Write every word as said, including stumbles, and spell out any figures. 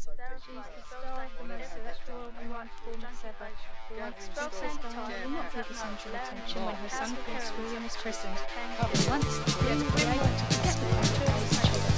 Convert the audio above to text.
She's the star of the most electoral and performance ever. The once-princess Diana will not be the centre of attention when her son Prince William is christened. But once, the queen will be able to kiss the country's children.